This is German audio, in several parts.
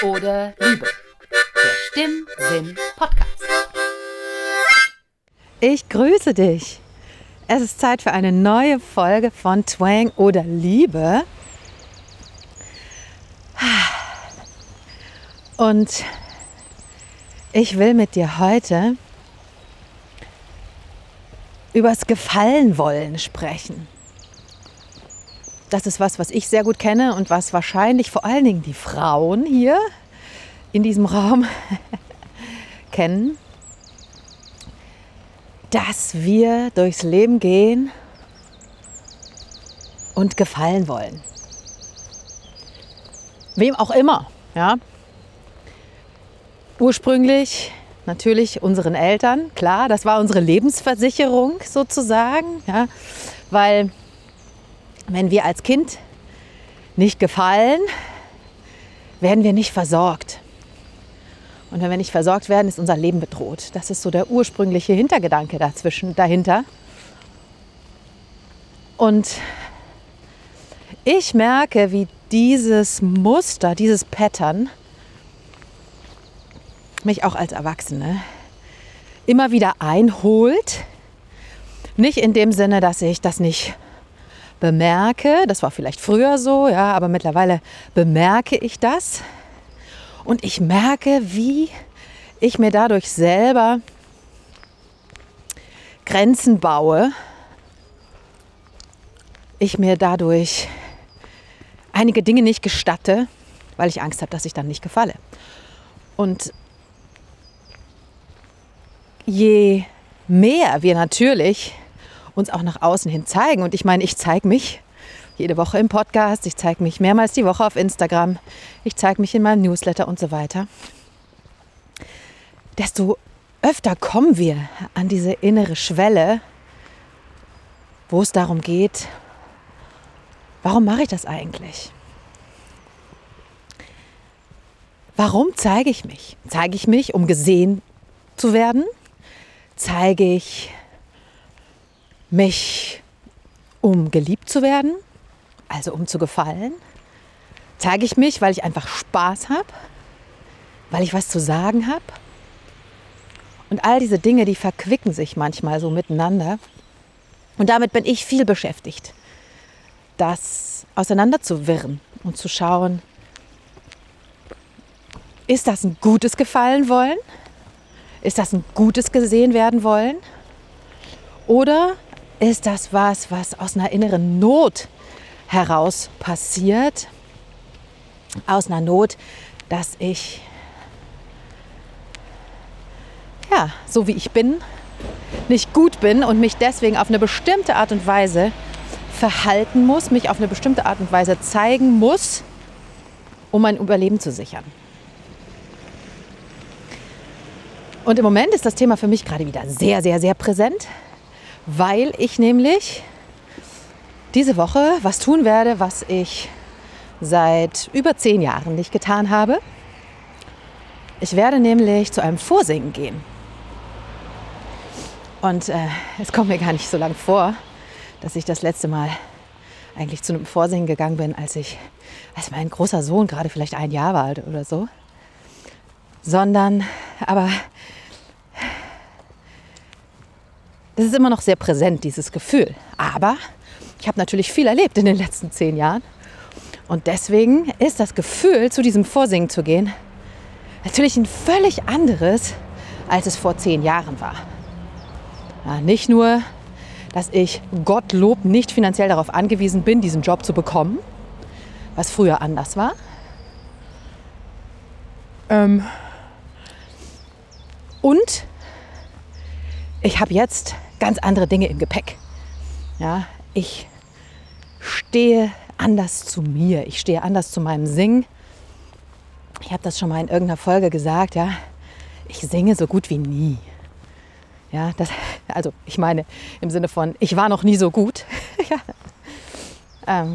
oder Liebe. Der Stimmsinn-Podcast. Ich grüße dich. Es ist Zeit für eine neue Folge von Twang oder Liebe. Und ich will mit dir heute übers Gefallenwollen sprechen. Das ist was ich sehr gut kenne und was wahrscheinlich vor allen Dingen die Frauen hier in diesem Raum kennen. Dass wir durchs Leben gehen und gefallen wollen. Wem auch immer, ja. Ursprünglich natürlich unseren Eltern, klar, das war unsere Lebensversicherung sozusagen, ja, weil wenn wir als Kind nicht gefallen, werden wir nicht versorgt. Und wenn wir nicht versorgt werden, ist unser Leben bedroht. Das ist so der ursprüngliche Hintergedanke dahinter. Und ich merke, wie dieses Muster, dieses Pattern mich auch als Erwachsene immer wieder einholt. Nicht in dem Sinne, dass ich das nicht bemerke. Das war vielleicht früher so, ja, aber mittlerweile bemerke ich das. Und ich merke, wie ich mir dadurch selber Grenzen baue. Ich mir dadurch einige Dinge nicht gestatte, weil ich Angst habe, dass ich dann nicht gefalle. Und je mehr wir natürlich uns auch nach außen hin zeigen, und ich meine, ich zeige mich jede Woche im Podcast, ich zeige mich mehrmals die Woche auf Instagram, ich zeige mich in meinem Newsletter und so weiter, desto öfter kommen wir an diese innere Schwelle, wo es darum geht, warum mache ich das eigentlich? Warum zeige ich mich? Zeige ich mich, um gesehen zu werden? Zeige ich mich, um geliebt zu werden? Also um zu gefallen? Zeige ich mich, weil ich einfach Spaß habe? Weil ich was zu sagen habe? Und all diese Dinge, die verquicken sich manchmal so miteinander. Und damit bin ich viel beschäftigt, das auseinanderzuwirren und zu schauen, ist das ein gutes Gefallen wollen? Ist das ein gutes gesehen werden wollen? Oder ist das was aus einer inneren Not heraus passiert? Aus einer Not, dass ich, ja, so wie ich bin, nicht gut bin und mich deswegen auf eine bestimmte Art und Weise verhalten muss, mich auf eine bestimmte Art und Weise zeigen muss, um mein Überleben zu sichern. Und im Moment ist das Thema für mich gerade wieder sehr, sehr, sehr präsent, weil ich nämlich diese Woche was tun werde, was ich seit über 10 Jahren nicht getan habe. Ich werde nämlich zu einem Vorsingen gehen. Und es kommt mir gar nicht so lang vor, dass ich das letzte Mal eigentlich zu einem Vorsingen gegangen bin, als mein großer Sohn gerade vielleicht 1 Jahr war oder so. Aber das ist immer noch sehr präsent, dieses Gefühl. Aber ich habe natürlich viel erlebt in den letzten 10 Jahren. Und deswegen ist das Gefühl, zu diesem Vorsingen zu gehen, natürlich ein völlig anderes, als es vor 10 Jahren war. Ja, nicht nur, dass ich Gottlob nicht finanziell darauf angewiesen bin, diesen Job zu bekommen, was früher anders war. Und ich habe jetzt ganz andere Dinge im Gepäck. Ja, ich stehe anders zu mir. Ich stehe anders zu meinem Singen. Ich habe das schon mal in irgendeiner Folge gesagt. Ja, ich singe so gut wie nie. Ja, also ich meine im Sinne von, ich war noch nie so gut. Ja.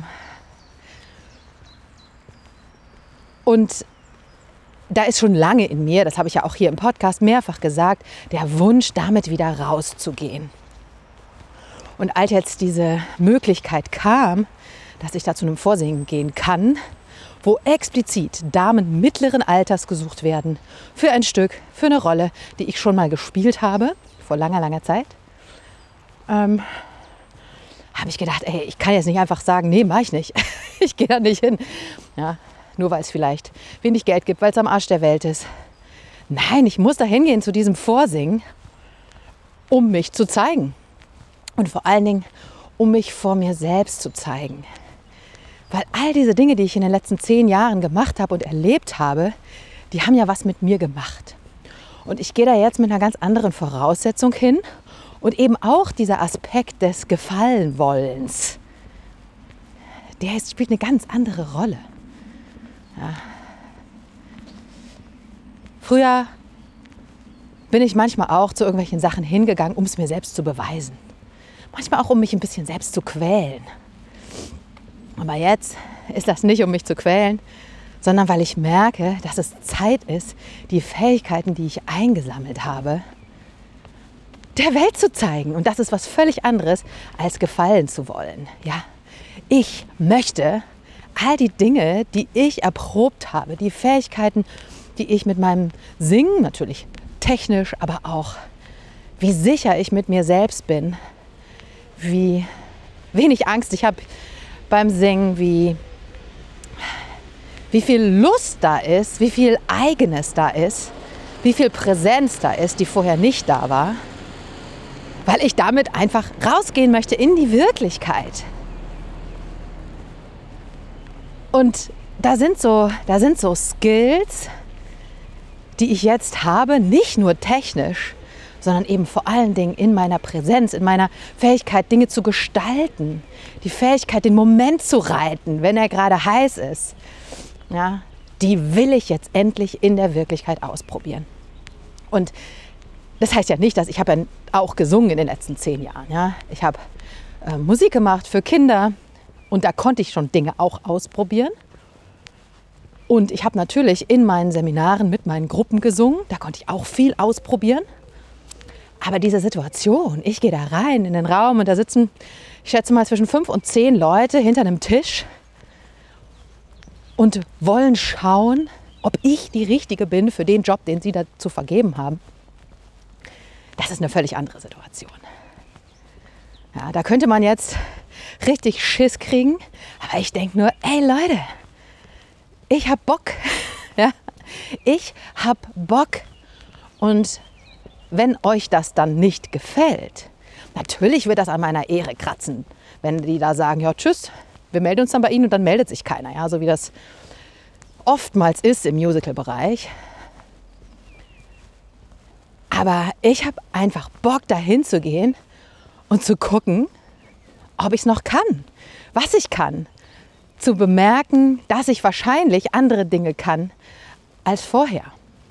Und da ist schon lange in mir, das habe ich ja auch hier im Podcast mehrfach gesagt, der Wunsch, damit wieder rauszugehen. Und als jetzt diese Möglichkeit kam, dass ich da zu einem Vorsingen gehen kann wo explizit Damen mittleren Alters gesucht werden für ein Stück, für eine Rolle, die ich schon mal gespielt habe, vor langer, langer Zeit, habe ich gedacht, ey, ich kann jetzt nicht einfach sagen, nee, mach ich nicht. Ich gehe da nicht hin. Ja, nur weil es vielleicht wenig Geld gibt, weil es am Arsch der Welt ist. Nein, ich muss da hingehen zu diesem Vorsingen, um mich zu zeigen. Und vor allen Dingen, um mich vor mir selbst zu zeigen. Weil all diese Dinge, die ich in den letzten 10 Jahren gemacht habe und erlebt habe, die haben ja was mit mir gemacht. Und ich gehe da jetzt mit einer ganz anderen Voraussetzung hin und eben auch dieser Aspekt des Gefallenwollens, der spielt eine ganz andere Rolle. Ja. Früher bin ich manchmal auch zu irgendwelchen Sachen hingegangen, um es mir selbst zu beweisen. Manchmal auch, um mich ein bisschen selbst zu quälen. Aber jetzt ist das nicht, um mich zu quälen, sondern weil ich merke, dass es Zeit ist, die Fähigkeiten, die ich eingesammelt habe, der Welt zu zeigen. Und das ist was völlig anderes, als gefallen zu wollen. Ja, ich möchte all die Dinge, die ich erprobt habe, die Fähigkeiten, die ich mit meinem Singen, natürlich technisch, aber auch, wie sicher ich mit mir selbst bin, wie wenig Angst ich habe beim Singen, wie viel Lust da ist, wie viel Eigenes da ist, wie viel Präsenz da ist, die vorher nicht da war, weil ich damit einfach rausgehen möchte in die Wirklichkeit. Und da sind so Skills, die ich jetzt habe, nicht nur technisch, sondern eben vor allen Dingen in meiner Präsenz, in meiner Fähigkeit, Dinge zu gestalten, die Fähigkeit, den Moment zu reiten, wenn er gerade heiß ist. Ja, die will ich jetzt endlich in der Wirklichkeit ausprobieren. Und das heißt ja nicht, dass ich habe ja auch gesungen in den letzten 10 Jahren. Ja? Ich habe Musik gemacht für Kinder und da konnte ich schon Dinge auch ausprobieren. Und ich habe natürlich in meinen Seminaren mit meinen Gruppen gesungen, da konnte ich auch viel ausprobieren. Aber diese Situation, ich gehe da rein in den Raum und da sitzen, ich schätze mal, zwischen 5 und 10 Leute hinter einem Tisch und wollen schauen, ob ich die Richtige bin für den Job, den sie da zu vergeben haben. Das ist eine völlig andere Situation. Ja, da könnte man jetzt richtig Schiss kriegen, aber ich denke nur, ey Leute, ich hab Bock. Ja, ich hab Bock. Und wenn euch das dann nicht gefällt, natürlich wird das an meiner Ehre kratzen, wenn die da sagen, ja tschüss, wir melden uns dann bei Ihnen und dann meldet sich keiner. Ja, so wie das oftmals ist im Musical-Bereich. Aber ich habe einfach Bock, dahin zu gehen und zu gucken, ob ich es noch kann, was ich kann. Zu bemerken, dass ich wahrscheinlich andere Dinge kann als vorher.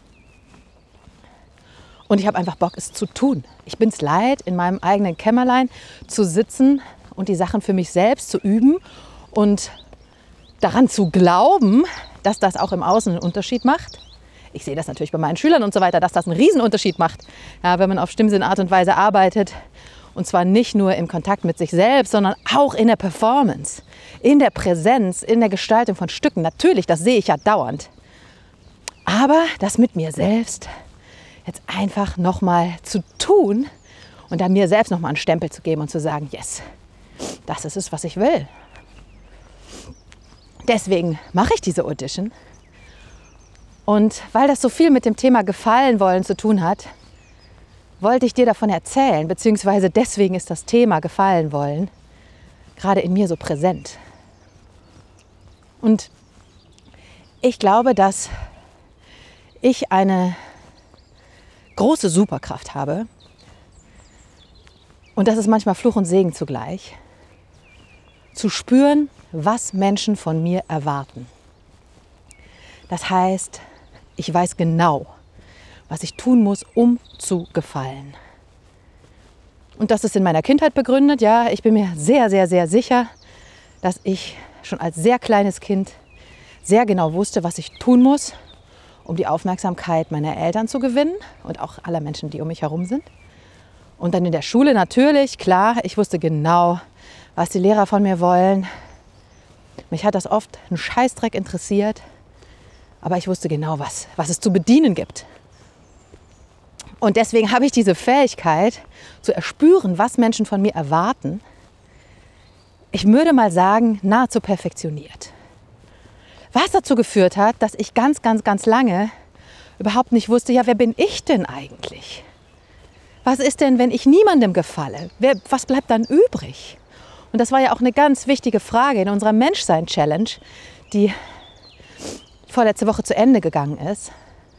Und ich habe einfach Bock, es zu tun. Ich bin es leid, in meinem eigenen Kämmerlein zu sitzen und die Sachen für mich selbst zu üben und daran zu glauben, dass das auch im Außen einen Unterschied macht. Ich sehe das natürlich bei meinen Schülern und so weiter, dass das einen Riesenunterschied macht, ja, wenn man auf Stimmsinnart und Weise arbeitet. Und zwar nicht nur im Kontakt mit sich selbst, sondern auch in der Performance, in der Präsenz, in der Gestaltung von Stücken. Natürlich, das sehe ich ja dauernd. Aber das mit mir selbst jetzt einfach nochmal zu tun und dann mir selbst nochmal einen Stempel zu geben und zu sagen, yes, das ist es, was ich will. Deswegen mache ich diese Audition. Und weil das so viel mit dem Thema Gefallen wollen zu tun hat, wollte ich dir davon erzählen, beziehungsweise deswegen ist das Thema Gefallen wollen gerade in mir so präsent. Und ich glaube, dass ich eine große Superkraft habe und das ist manchmal Fluch und Segen zugleich, zu spüren, was Menschen von mir erwarten. Das heißt, ich weiß genau, was ich tun muss, um zu gefallen. Und das ist in meiner Kindheit begründet. Ja, ich bin mir sehr, sehr, sehr sicher, dass ich schon als sehr kleines Kind sehr genau wusste, was ich tun muss, um die Aufmerksamkeit meiner Eltern zu gewinnen und auch aller Menschen, die um mich herum sind. Und dann in der Schule natürlich, klar, ich wusste genau, was die Lehrer von mir wollen. Mich hat das oft einen Scheißdreck interessiert, aber ich wusste genau, was es zu bedienen gibt. Und deswegen habe ich diese Fähigkeit zu erspüren, was Menschen von mir erwarten. Ich würde mal sagen, nahezu perfektioniert. Was dazu geführt hat, dass ich ganz, ganz, ganz lange überhaupt nicht wusste, ja, wer bin ich denn eigentlich? Was ist denn, wenn ich niemandem gefalle? Was bleibt dann übrig? Und das war ja auch eine ganz wichtige Frage in unserer Menschsein-Challenge, die vorletzte Woche zu Ende gegangen ist.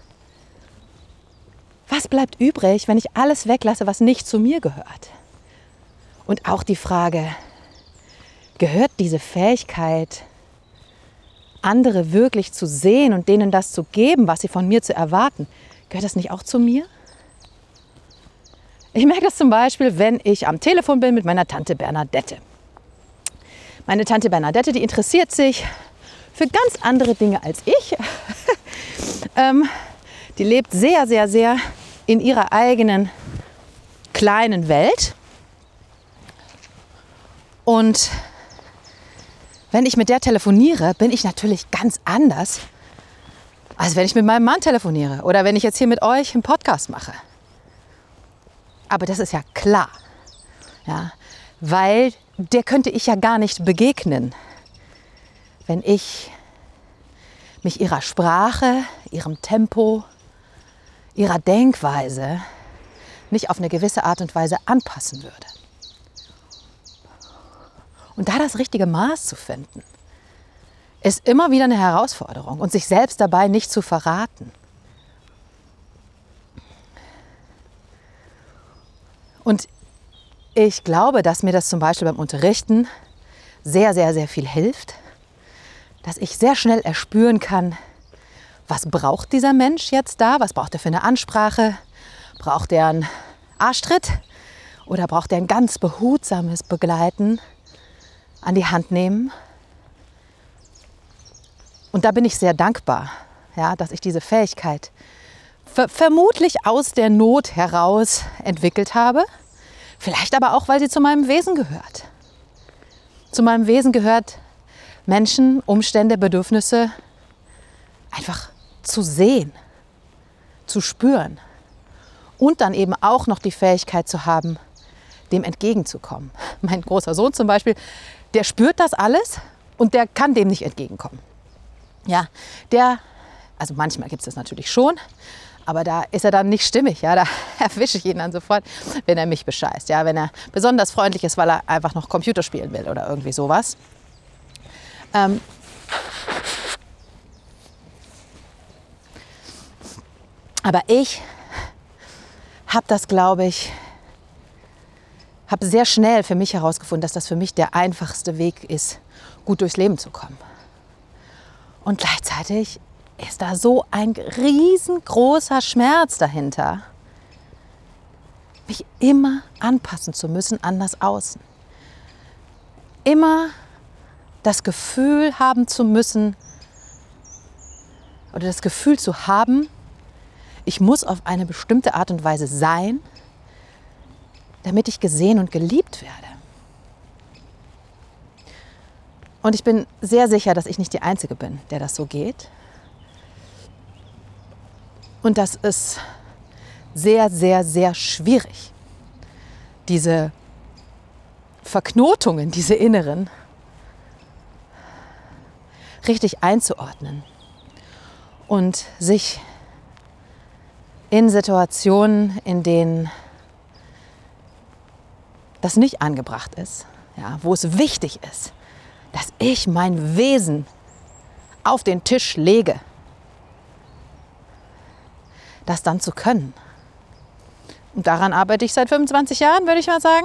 Was bleibt übrig, wenn ich alles weglasse, was nicht zu mir gehört? Und auch die Frage, gehört diese Fähigkeit, andere wirklich zu sehen und denen das zu geben, was sie von mir zu erwarten, gehört das nicht auch zu mir? Ich merke das zum Beispiel, wenn ich am Telefon bin mit meiner Tante Bernadette. Meine Tante Bernadette, die interessiert sich für ganz andere Dinge als ich. Die lebt sehr, sehr, sehr in ihrer eigenen kleinen Welt. Und wenn ich mit der telefoniere, bin ich natürlich ganz anders, als wenn ich mit meinem Mann telefoniere oder wenn ich jetzt hier mit euch einen Podcast mache. Aber das ist ja klar, ja, weil der könnte ich ja gar nicht begegnen, wenn ich mich ihrer Sprache, ihrem Tempo, ihrer Denkweise nicht auf eine gewisse Art und Weise anpassen würde. Und da das richtige Maß zu finden, ist immer wieder eine Herausforderung und sich selbst dabei nicht zu verraten. Und ich glaube, dass mir das zum Beispiel beim Unterrichten sehr, sehr, sehr viel hilft, dass ich sehr schnell erspüren kann, was braucht dieser Mensch jetzt da, was braucht er für eine Ansprache, braucht er einen Arschtritt oder braucht er ein ganz behutsames Begleiten, an die Hand nehmen. Und da bin ich sehr dankbar, ja, dass ich diese Fähigkeit vermutlich aus der Not heraus entwickelt habe. Vielleicht aber auch, weil sie zu meinem Wesen gehört. Zu meinem Wesen gehört, Menschen, Umstände, Bedürfnisse einfach zu sehen, zu spüren und dann eben auch noch die Fähigkeit zu haben, dem entgegenzukommen. Mein großer Sohn zum Beispiel, der spürt das alles und der kann dem nicht entgegenkommen. Ja, also manchmal gibt es das natürlich schon, aber da ist er dann nicht stimmig. Ja, da erwische ich ihn dann sofort, wenn er mich bescheißt. Ja, wenn er besonders freundlich ist, weil er einfach noch Computer spielen will oder irgendwie sowas. Aber ich habe das, glaube ich, habe sehr schnell für mich herausgefunden, dass das für mich der einfachste Weg ist, gut durchs Leben zu kommen. Und gleichzeitig ist da so ein riesengroßer Schmerz dahinter, mich immer anpassen zu müssen an das Außen. Immer das Gefühl haben zu müssen oder das Gefühl zu haben, ich muss auf eine bestimmte Art und Weise sein, damit ich gesehen und geliebt werde. Und ich bin sehr sicher, dass ich nicht die Einzige bin, der das so geht. Und das ist sehr, sehr, sehr schwierig, diese Verknotungen, diese inneren, richtig einzuordnen und sich in Situationen, in denen das nicht angebracht ist, ja, wo es wichtig ist, dass ich mein Wesen auf den Tisch lege, das dann zu können. Und daran arbeite ich seit 25 Jahren, würde ich mal sagen.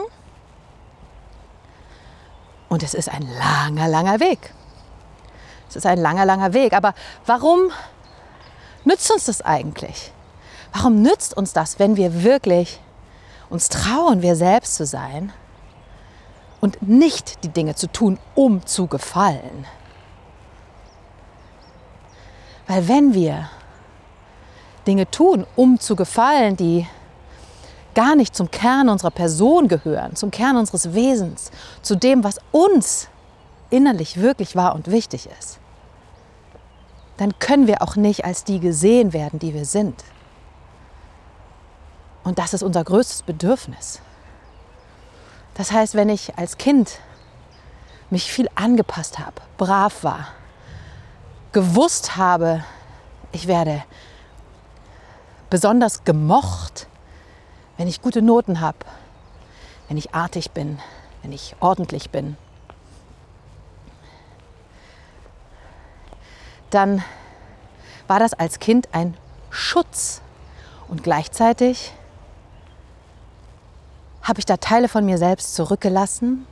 Und es ist ein langer, langer Weg. Es ist ein langer, langer Weg. Aber warum nützt uns das eigentlich? Warum nützt uns das, wenn wir wirklich uns trauen, wir selbst zu sein und nicht die Dinge zu tun, um zu gefallen? Weil wenn wir Dinge tun, um zu gefallen, die gar nicht zum Kern unserer Person gehören, zum Kern unseres Wesens, zu dem, was uns innerlich wirklich wahr und wichtig ist, dann können wir auch nicht als die gesehen werden, die wir sind. Und das ist unser größtes Bedürfnis. Das heißt, wenn ich als Kind mich viel angepasst habe, brav war, gewusst habe, ich werde besonders gemocht, wenn ich gute Noten habe, wenn ich artig bin, wenn ich ordentlich bin, dann war das als Kind ein Schutz. Und gleichzeitig habe ich da Teile von mir selbst zurückgelassen,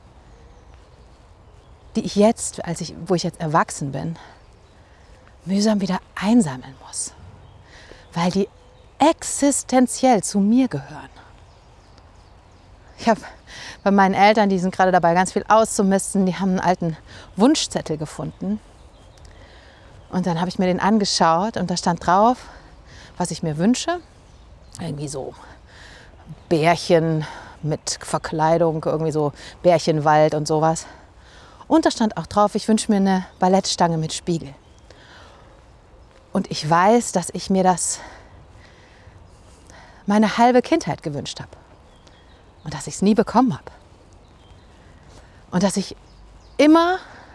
die ich jetzt, wo ich jetzt erwachsen bin, mühsam wieder einsammeln muss. Weil die existenziell zu mir gehören. Ich habe bei meinen Eltern, die sind gerade dabei, ganz viel auszumisten, die haben einen alten Wunschzettel gefunden. Und dann habe ich mir den angeschaut und da stand drauf, was ich mir wünsche. Irgendwie so Bärchen mit Verkleidung, irgendwie so Bärchenwald und sowas. Und da stand auch drauf, ich wünsche mir eine Ballettstange mit Spiegel. Und ich weiß, dass ich mir das meine halbe Kindheit gewünscht habe. Und dass ich es nie bekommen habe. Und dass ich immer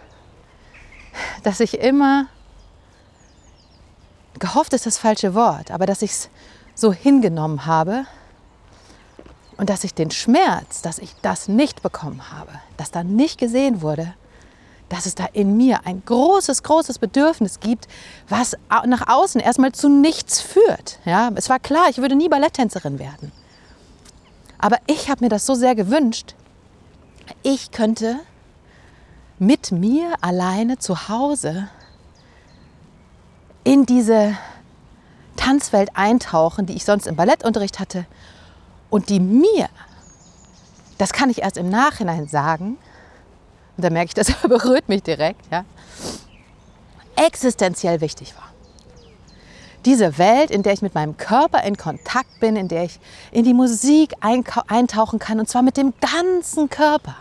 gehofft ist das falsche Wort, aber dass ich es so hingenommen habe und dass ich den Schmerz, dass ich das nicht bekommen habe, dass da nicht gesehen wurde, dass es da in mir ein großes, großes Bedürfnis gibt, was nach außen erstmal zu nichts führt. Ja, es war klar, ich würde nie Balletttänzerin werden. Aber ich habe mir das so sehr gewünscht, ich könnte mit mir alleine zu Hause in diese Tanzwelt eintauchen, die ich sonst im Ballettunterricht hatte und die mir, das kann ich erst im Nachhinein sagen, und da merke ich, das berührt mich direkt, ja, existenziell wichtig war. Diese Welt, in der ich mit meinem Körper in Kontakt bin, in der ich in die Musik eintauchen kann, und zwar mit dem ganzen Körper,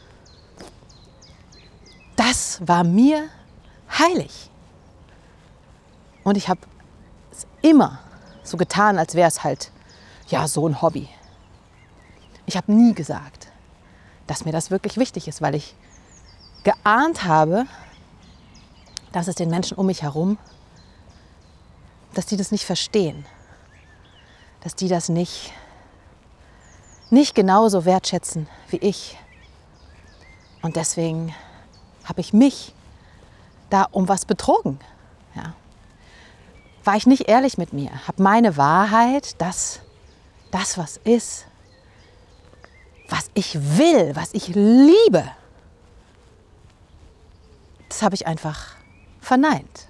das war mir heilig. Und ich habe es immer so getan, als wäre es halt ja so ein Hobby. Ich habe nie gesagt, dass mir das wirklich wichtig ist, weil ich geahnt habe, dass es den Menschen um mich herum, dass die das nicht verstehen, dass die das nicht genauso wertschätzen wie ich. Und deswegen habe ich mich da um was betrogen. Ja. War ich nicht ehrlich mit mir, habe meine Wahrheit, das was ist, was ich will, was ich liebe, das habe ich einfach verneint.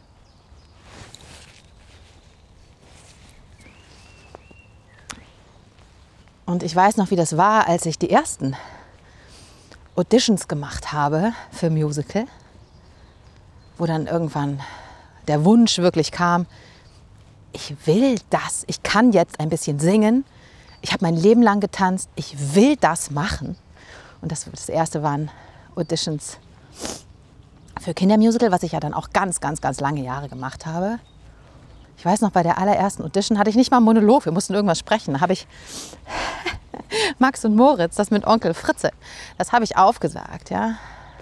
Und ich weiß noch, wie das war, als ich die ersten Auditions gemacht habe für Musical, wo dann irgendwann der Wunsch wirklich kam, ich will das, ich kann jetzt ein bisschen singen, ich habe mein Leben lang getanzt, ich will das machen. Und das erste waren Auditions für Kindermusical, was ich ja dann auch ganz, ganz, ganz lange Jahre gemacht habe. Ich weiß noch, bei der allerersten Audition hatte ich nicht mal einen Monolog, wir mussten irgendwas sprechen. Da habe ich Max und Moritz, das mit Onkel Fritze, das habe ich aufgesagt, ja.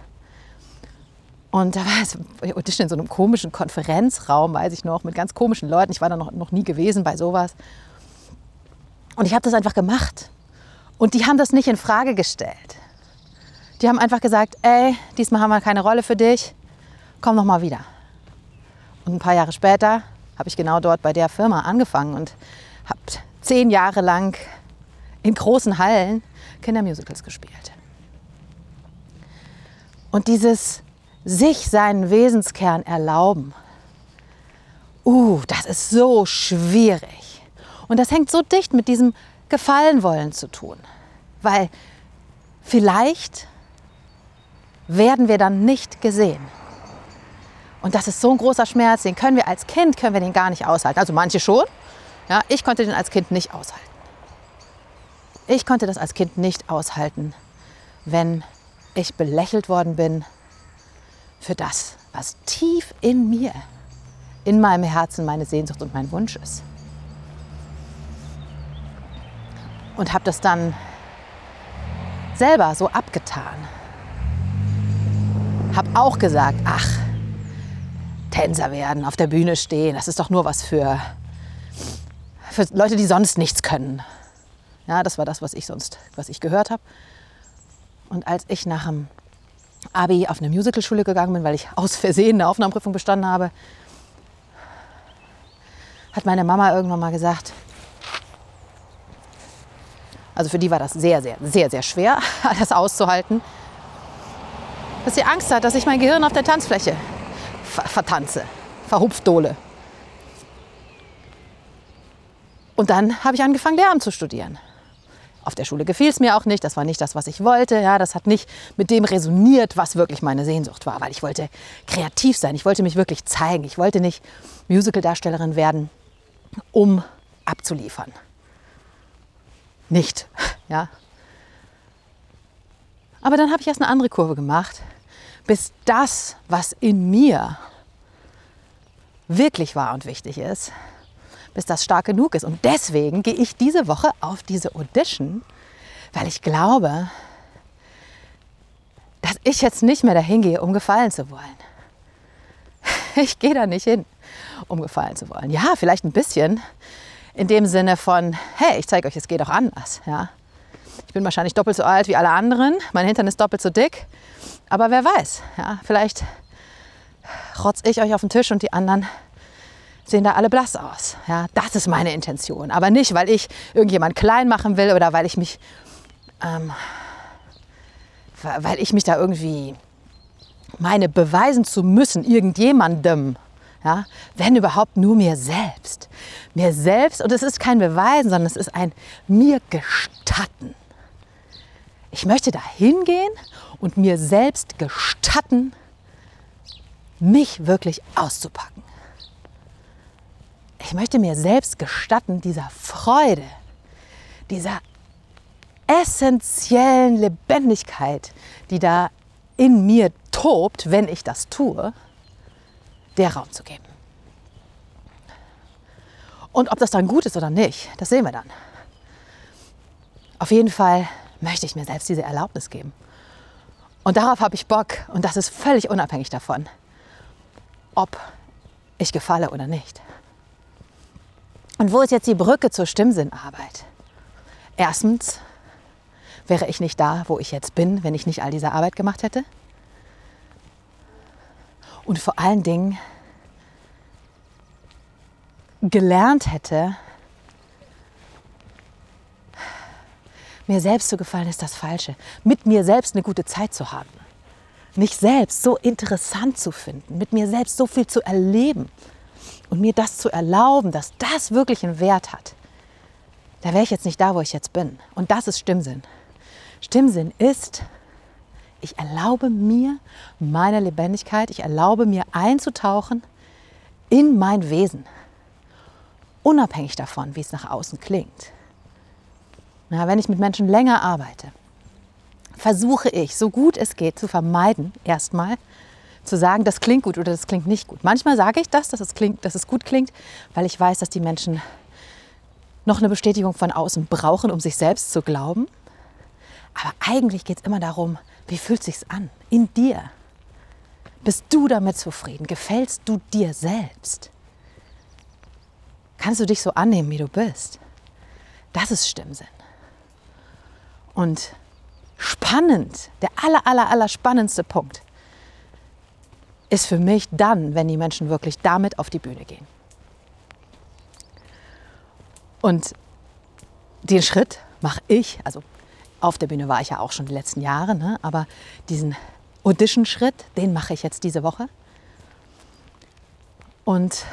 Und da war es Audition in so einem komischen Konferenzraum, weiß ich noch, mit ganz komischen Leuten. Ich war da noch nie gewesen bei sowas. Und ich habe das einfach gemacht. Und die haben das nicht in Frage gestellt. Die haben einfach gesagt, ey, diesmal haben wir keine Rolle für dich, komm noch mal wieder. Und ein paar Jahre später habe ich genau dort bei der Firma angefangen und habe 10 Jahre lang in großen Hallen Kindermusicals gespielt. Und dieses sich seinen Wesenskern erlauben, das ist so schwierig. Und das hängt so dicht mit diesem Gefallenwollen zu tun. Weil vielleicht werden wir dann nicht gesehen. Und das ist so ein großer Schmerz, den können wir als Kind den gar nicht aushalten. Also manche schon. Ja, ich konnte den als Kind nicht aushalten. Ich konnte das als Kind nicht aushalten, wenn ich belächelt worden bin, für das, was tief in mir, in meinem Herzen meine Sehnsucht und mein Wunsch ist. Und habe das dann selber so abgetan. Habe auch gesagt, ach, Tänzer werden, auf der Bühne stehen, das ist doch nur was für Leute, die sonst nichts können. Ja, das war das, was ich gehört habe. Und als ich nach dem Abi auf eine Musicalschule gegangen bin, weil ich aus Versehen eine Aufnahmeprüfung bestanden habe, hat meine Mama irgendwann mal gesagt, also für die war das sehr, sehr, sehr, sehr schwer, das auszuhalten, dass sie Angst hat, dass ich mein Gehirn auf der Tanzfläche vertanze, verhupfdohle. Und dann habe ich angefangen, Lehramt zu studieren. Auf der Schule gefiel es mir auch nicht, das war nicht das, was ich wollte. Ja, das hat nicht mit dem resoniert, was wirklich meine Sehnsucht war, weil ich wollte kreativ sein, ich wollte mich wirklich zeigen. Ich wollte nicht Musical-Darstellerin werden, um abzuliefern. Nicht, ja. Aber dann habe ich erst eine andere Kurve gemacht, bis das, was in mir wirklich wahr und wichtig ist, bis das stark genug ist. Und deswegen gehe ich diese Woche auf diese Audition, weil ich glaube, dass ich jetzt nicht mehr dahin gehe, um gefallen zu wollen. Ich gehe da nicht hin, um gefallen zu wollen. Ja, vielleicht ein bisschen in dem Sinne von, hey, ich zeige euch, es geht auch anders. Ja? Ich bin wahrscheinlich doppelt so alt wie alle anderen, mein Hintern ist doppelt so dick, aber wer weiß, ja? Vielleicht rotze ich euch auf den Tisch und die anderen sehen da alle blass aus. Ja, das ist meine Intention. Aber nicht, weil ich irgendjemand klein machen will oder weil ich mich da irgendwie meine beweisen zu müssen, irgendjemandem. Ja, wenn überhaupt nur mir selbst. Mir selbst, und es ist kein Beweisen, sondern es ist ein mir gestatten. Ich möchte da hingehen und mir selbst gestatten, mich wirklich auszupacken. Ich möchte mir selbst gestatten, dieser Freude, dieser essentiellen Lebendigkeit, die da in mir tobt, wenn ich das tue, der Raum zu geben. Und ob das dann gut ist oder nicht, das sehen wir dann. Auf jeden Fall möchte ich mir selbst diese Erlaubnis geben. Und darauf habe ich Bock. Und das ist völlig unabhängig davon, ob ich gefalle oder nicht. Und wo ist jetzt die Brücke zur Stimmsinnarbeit? Erstens wäre ich nicht da, wo ich jetzt bin, wenn ich nicht all diese Arbeit gemacht hätte. Und vor allen Dingen gelernt hätte, mir selbst zu gefallen ist das Falsche. Mit mir selbst eine gute Zeit zu haben. Mich selbst so interessant zu finden. Mit mir selbst so viel zu erleben. Und mir das zu erlauben, dass das wirklich einen Wert hat. Da wäre ich jetzt nicht da, wo ich jetzt bin. Und das ist Stimmsinn. Stimmsinn ist, ich erlaube mir meine Lebendigkeit, ich erlaube mir einzutauchen in mein Wesen. Unabhängig davon, wie es nach außen klingt. Na, wenn ich mit Menschen länger arbeite, versuche ich, so gut es geht, zu vermeiden, erstmal zu sagen, das klingt gut oder das klingt nicht gut. Manchmal sage ich das, dass es gut klingt, weil ich weiß, dass die Menschen noch eine Bestätigung von außen brauchen, um sich selbst zu glauben. Aber eigentlich geht es immer darum, wie fühlt es sich an in dir? Bist du damit zufrieden? Gefällst du dir selbst? Kannst du dich so annehmen, wie du bist? Das ist Stimmsinn. Und spannend, der aller spannendste Punkt ist für mich dann, wenn die Menschen wirklich damit auf die Bühne gehen. Und den Schritt mache ich, also auf der Bühne war ich ja auch schon die letzten Jahre, ne? Aber diesen Audition-Schritt, den mache ich jetzt diese Woche. Und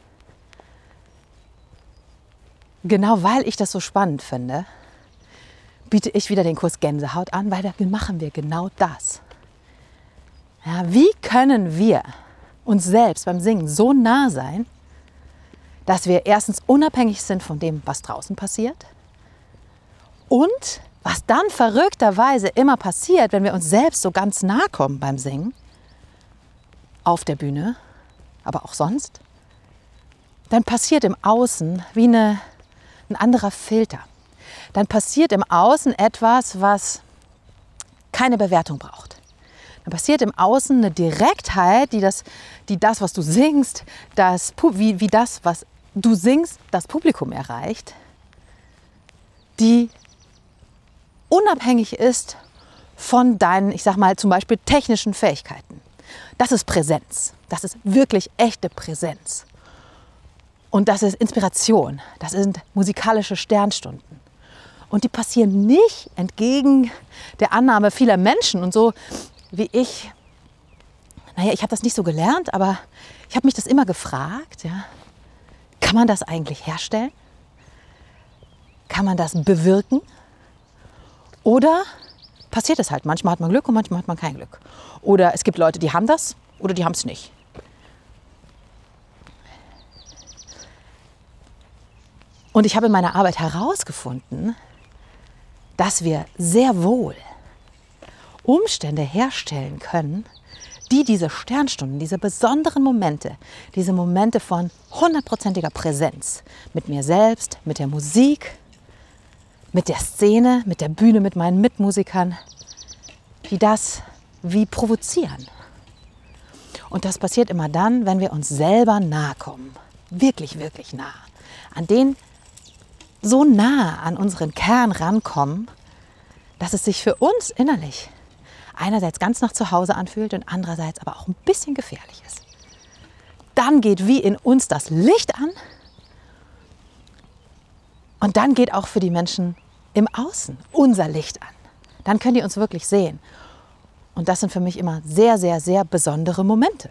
genau weil ich das so spannend finde, biete ich wieder den Kurs Gänsehaut an, weil da machen wir genau das. Ja, wie können wir uns selbst beim Singen so nah sein, dass wir erstens unabhängig sind von dem, was draußen passiert und was dann verrückterweise immer passiert, wenn wir uns selbst so ganz nah kommen beim Singen, auf der Bühne, aber auch sonst, dann passiert im Außen wie ein anderer Filter. Dann passiert im Außen etwas, was keine Bewertung braucht. Dann passiert im Außen eine Direktheit, die das, was du singst, wie das, was du singst, das Publikum erreicht, die unabhängig ist von deinen, ich sag mal, zum Beispiel technischen Fähigkeiten. Das ist Präsenz. Das ist wirklich echte Präsenz. Und das ist Inspiration. Das sind musikalische Sternstunden. Und die passieren nicht entgegen der Annahme vieler Menschen und so wie ich. Naja, ich habe das nicht so gelernt, aber ich habe mich das immer gefragt. Ja, kann man das eigentlich herstellen? Kann man das bewirken? Oder passiert es halt. Manchmal hat man Glück und manchmal hat man kein Glück. Oder es gibt Leute, die haben das oder die haben es nicht. Und ich habe in meiner Arbeit herausgefunden, dass wir sehr wohl Umstände herstellen können, die diese Sternstunden, diese besonderen Momente, diese Momente von 100%iger Präsenz mit mir selbst, mit der Musik, mit der Szene, mit der Bühne, mit meinen Mitmusikern, die das wie provozieren. Und das passiert immer dann, wenn wir uns selber nahe kommen. Wirklich, wirklich nah. So nah an unseren Kern rankommen, dass es sich für uns innerlich einerseits ganz nach zu Hause anfühlt und andererseits aber auch ein bisschen gefährlich ist. Dann geht wie in uns das Licht an und dann geht auch für die Menschen im Außen unser Licht an. Dann können die uns wirklich sehen. Und das sind für mich immer sehr, sehr, sehr besondere Momente.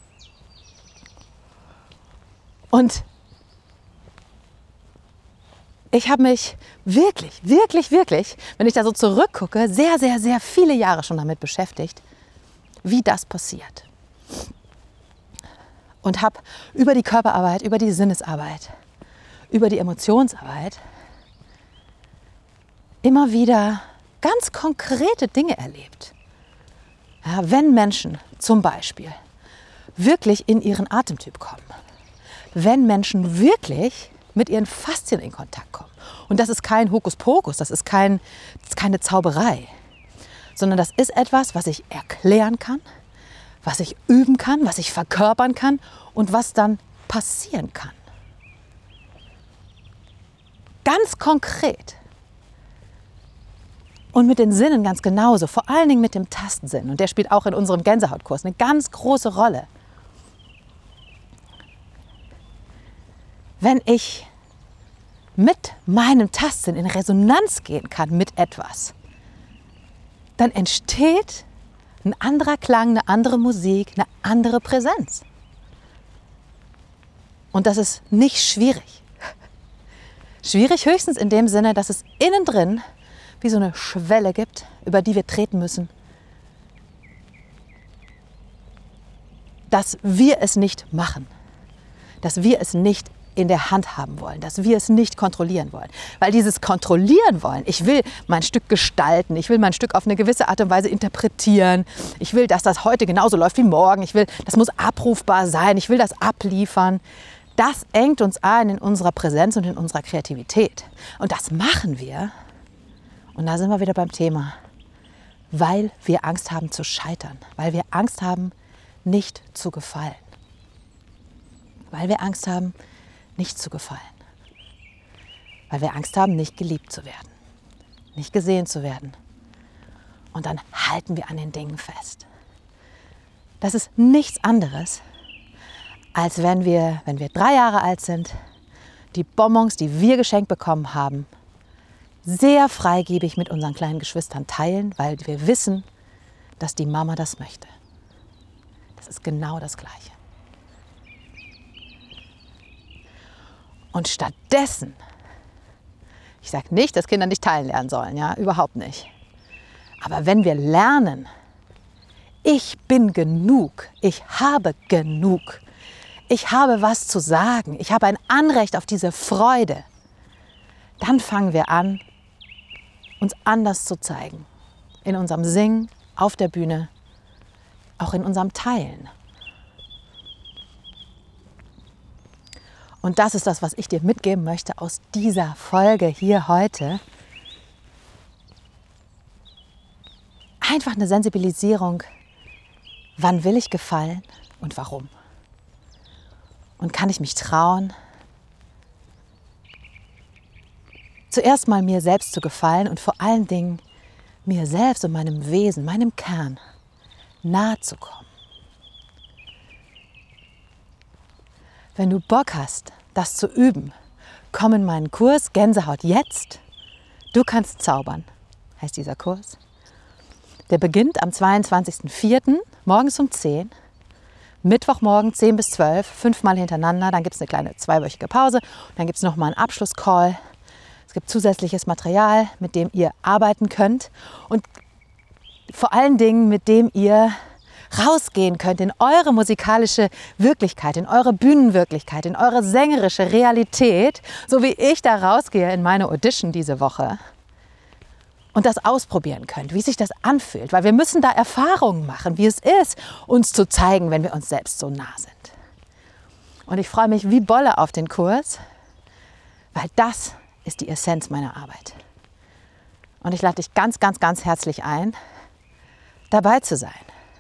Und ich habe mich wirklich, wirklich, wirklich, wenn ich da so zurückgucke, sehr, sehr, sehr viele Jahre schon damit beschäftigt, wie das passiert. Und habe über die Körperarbeit, über die Sinnesarbeit, über die Emotionsarbeit immer wieder ganz konkrete Dinge erlebt. Ja, wenn Menschen zum Beispiel wirklich in ihren Atemtyp kommen, wenn Menschen wirklich mit ihren Faszien in Kontakt kommen. Und das ist kein Hokuspokus, das ist keine Zauberei, sondern das ist etwas, was ich erklären kann, was ich üben kann, was ich verkörpern kann und was dann passieren kann. Ganz konkret. Und mit den Sinnen ganz genauso, vor allen Dingen mit dem Tastsinn. Und der spielt auch in unserem Gänsehautkurs eine ganz große Rolle. Wenn ich mit meinem Tastsinn in Resonanz gehen kann mit etwas, dann entsteht ein anderer Klang, eine andere Musik, eine andere Präsenz. Und das ist nicht schwierig. Schwierig höchstens in dem Sinne, dass es innen drin wie so eine Schwelle gibt, über die wir treten müssen, dass wir es nicht machen, dass wir es nicht in der Hand haben wollen, dass wir es nicht kontrollieren wollen. Weil dieses Kontrollieren wollen, ich will mein Stück gestalten, ich will mein Stück auf eine gewisse Art und Weise interpretieren, ich will, dass das heute genauso läuft wie morgen, das muss abrufbar sein, ich will das abliefern. Das engt uns ein in unserer Präsenz und in unserer Kreativität. Und das machen wir, und da sind wir wieder beim Thema, weil wir Angst haben zu scheitern, weil wir Angst haben, nicht zu gefallen. Weil wir Angst haben, nicht zu gefallen. Weil wir Angst haben, nicht geliebt zu werden, nicht gesehen zu werden. Und dann halten wir an den Dingen fest. Das ist nichts anderes, als wenn wir 3 Jahre alt sind, die Bonbons, die wir geschenkt bekommen haben, sehr freigebig mit unseren kleinen Geschwistern teilen, weil wir wissen, dass die Mama das möchte. Das ist genau das Gleiche. Und stattdessen, ich sage nicht, dass Kinder nicht teilen lernen sollen, ja, überhaupt nicht. Aber wenn wir lernen, ich bin genug, ich habe genug, ich habe was zu sagen, ich habe ein Anrecht auf diese Freude, dann fangen wir an, uns anders zu zeigen. In unserem Singen, auf der Bühne, auch in unserem Teilen. Und das ist das, was ich dir mitgeben möchte aus dieser Folge hier heute. Einfach eine Sensibilisierung. Wann will ich gefallen und warum? Und kann ich mich trauen, zuerst mal mir selbst zu gefallen und vor allen Dingen mir selbst und meinem Wesen, meinem Kern nahe zu kommen. Wenn du Bock hast, das zu üben, komm in meinen Kurs Gänsehaut jetzt. Du kannst zaubern, heißt dieser Kurs. Der beginnt am 22.04. morgens um 10. Mittwochmorgen 10 bis 12, 5-mal hintereinander. Dann gibt es eine kleine 2-wöchige Pause. Und dann gibt es nochmal einen Abschlusscall. Es gibt zusätzliches Material, mit dem ihr arbeiten könnt. Und vor allen Dingen, mit dem ihr rausgehen könnt in eure musikalische Wirklichkeit, in eure Bühnenwirklichkeit, in eure sängerische Realität, so wie ich da rausgehe in meine Audition diese Woche und das ausprobieren könnt, wie sich das anfühlt, weil wir müssen da Erfahrungen machen, wie es ist, uns zu zeigen, wenn wir uns selbst so nah sind. Und ich freue mich wie Bolle auf den Kurs, weil das ist die Essenz meiner Arbeit. Und ich lade dich ganz, ganz, ganz herzlich ein, dabei zu sein.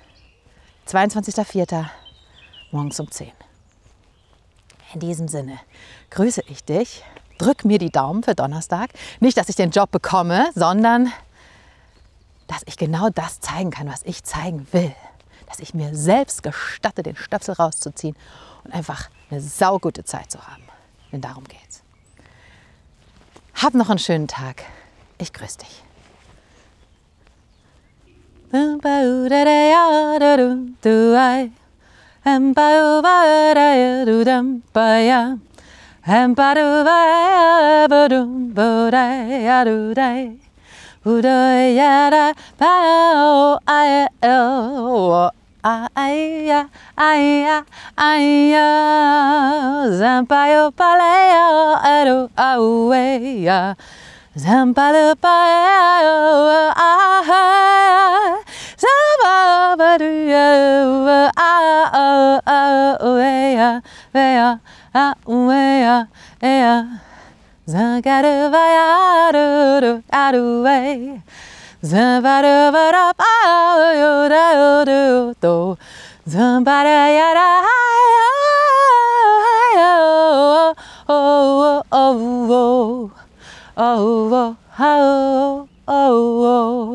22.04. morgens um 10. In diesem Sinne grüße ich dich, drück mir die Daumen für Donnerstag. Nicht, dass ich den Job bekomme, sondern dass ich genau das zeigen kann, was ich zeigen will. Dass ich mir selbst gestatte, den Stöpsel rauszuziehen und einfach eine saugute Zeit zu haben. Denn darum geht's. Hab noch einen schönen Tag. Ich grüße dich. Oh,